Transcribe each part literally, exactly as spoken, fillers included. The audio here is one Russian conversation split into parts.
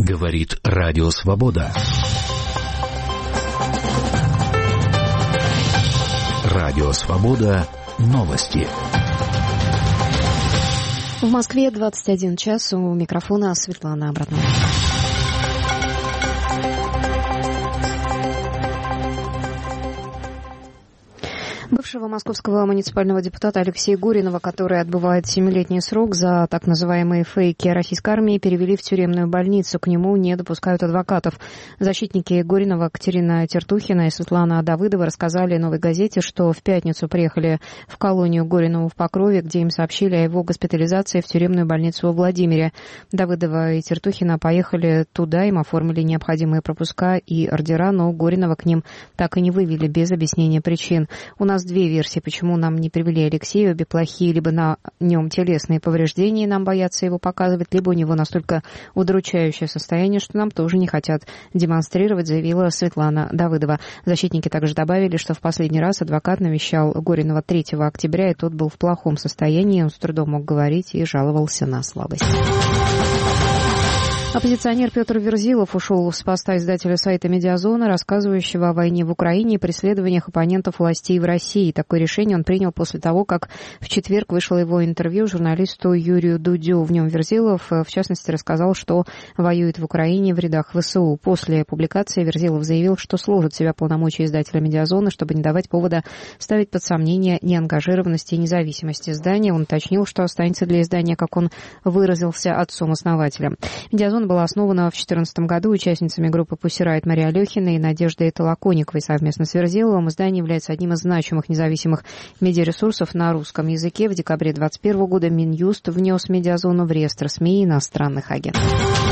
Говорит Радио Свобода. Радио Свобода. Новости. В Москве двадцать один час. У микрофона Светлана Абратнова. Бывшего московского муниципального депутата Алексея Гуринова, который отбывает семилетний срок за так называемые фейки российской армии, перевели в тюремную больницу. К нему не допускают адвокатов. Защитники Гуринова Катерина Тертухина и Светлана Давыдова рассказали «Новой газете», что в пятницу приехали в колонию Гуринова в Покрове, где им сообщили о его госпитализации в тюремную больницу во Владимире. Давыдова и Тертухина поехали туда, им оформили необходимые пропуска и ордера, но Гуринова к ним так и не вывели без объяснения причин. У нас две версии, почему нам не привели Алексея. Обе плохие. Либо на нем телесные повреждения, и нам боятся его показывать, либо у него настолько удручающее состояние, что нам тоже не хотят демонстрировать, заявила Светлана Давыдова. Защитники также добавили, что в последний раз адвокат навещал Гуринова третьего октября, и тот был в плохом состоянии, он с трудом мог говорить и жаловался на слабость. Оппозиционер Петр Верзилов ушел с поста издателя сайта «Медиазона», рассказывающего о войне в Украине и преследованиях оппонентов властей в России. Такое решение он принял после того, как в четверг вышло его интервью журналисту Юрию Дудю. В нем Верзилов, в частности, рассказал, что воюет в Украине в рядах ВСУ. После публикации Верзилов заявил, что сложит в себя полномочия издателя «Медиазона», чтобы не давать повода ставить под сомнение неангажированность и независимость издания. Он уточнил, что останется для издания, как он выразился, отцом-основателем. «Медиазон» была основана в две тысячи четырнадцатом году участницами группы Pussy Riot Мария Алехина и Надеждой Толоконниковой. Совместно с Верзиловым издание является одним из значимых независимых медиаресурсов на русском языке. В декабре две тысячи двадцать первого года Минюст внес «Медиазону» в реестр СМИ и иностранных агентов.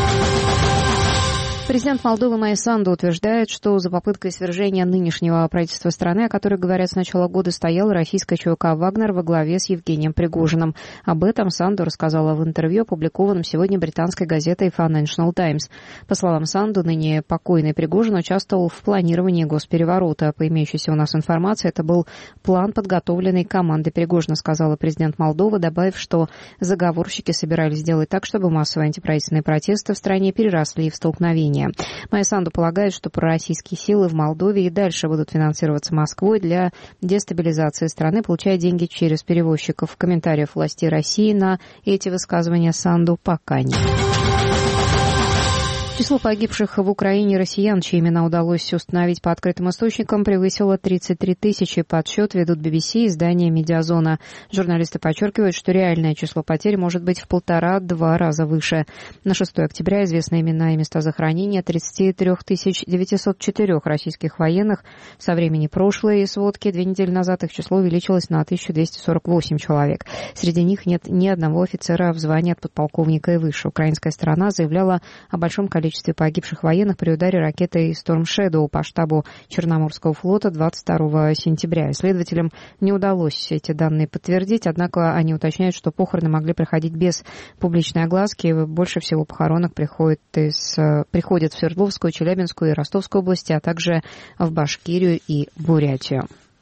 Президент Молдовы Майя Санду утверждает, что за попыткой свержения нынешнего правительства страны, о которой, говорят, с начала года стояла российская ЧВК «Вагнер» во главе с Евгением Пригожиным. Об этом Санду рассказала в интервью, опубликованном сегодня британской газетой Financial Times. По словам Санду, ныне покойный Пригожин участвовал в планировании госпереворота. По имеющейся у нас информации, это был план, подготовленный командой Пригожина, сказала президент Молдовы, добавив, что заговорщики собирались сделать так, чтобы массовые антиправительственные протесты в стране переросли в столкновения. Майя Санду полагает, что пророссийские силы в Молдове и дальше будут финансироваться Москвой для дестабилизации страны, получая деньги через перевозчиков. Комментариев властей России на эти высказывания Санду пока нет. Число погибших в Украине россиян, чьи имена удалось установить по открытым источникам, превысило тридцать три тысячи. Подсчет ведут би би си и издание «Медиазона». Журналисты подчеркивают, что реальное число потерь может быть в полтора-два раза выше. На шестого октября известны имена и места захоронения тридцать три тысячи девятьсот четыре российских военных. Со времени прошлой сводки две недели назад их число увеличилось на тысячу двести сорок восемь человек. Среди них нет ни одного офицера в звании от подполковника и выше. Украинская сторона заявляла о большом количестве погибших военных при ударе ракетой Storm Shadow по штабу Черноморского флота двадцать второго сентября. Исследователям не удалось эти данные подтвердить, однако они уточняют, что похороны могли проходить без публичной огласки. Больше всего похоронок приходит из, приходят в Свердловскую, Челябинскую и Ростовскую области, а также в Башкирию и Бурятию.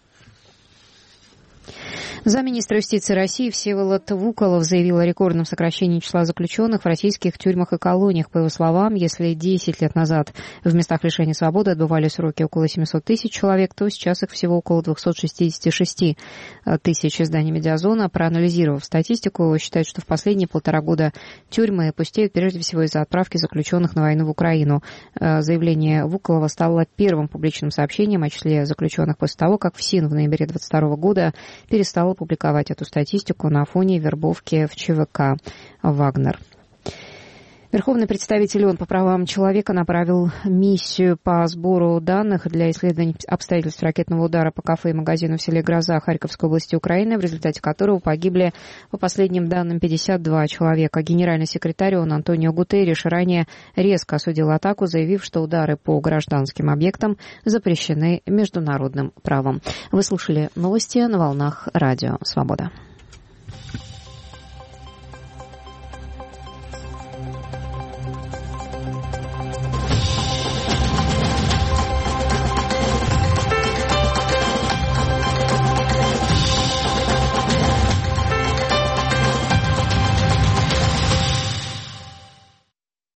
Замминистра юстиции России Всеволод Вуколов заявил о рекордном сокращении числа заключенных в российских тюрьмах и колониях. По его словам, если десять лет назад в местах лишения свободы отбывали сроки около семьсот тысяч человек, то сейчас их всего около двести шестьдесят шесть тысяч. Издание «Медиазона», проанализировав статистику, считает, что в последние полтора года тюрьмы пустеют прежде всего из-за отправки заключенных на войну в Украину. Заявление Вуколова стало первым публичным сообщением о числе заключенных после того, как ФСИН в ноябре двадцать второго года перестала публиковать эту статистику на фоне вербовки в ЧВК «Вагнер». Верховный представитель ООН по правам человека направил миссию по сбору данных для исследования обстоятельств ракетного удара по кафе и магазину в селе Гроза Харьковской области Украины, в результате которого погибли, по последним данным, пятьдесят два человека. Генеральный секретарь ООН Антонио Гутерриш ранее резко осудил атаку, заявив, что удары по гражданским объектам запрещены международным правом. Вы слушали новости на волнах Радио Свобода.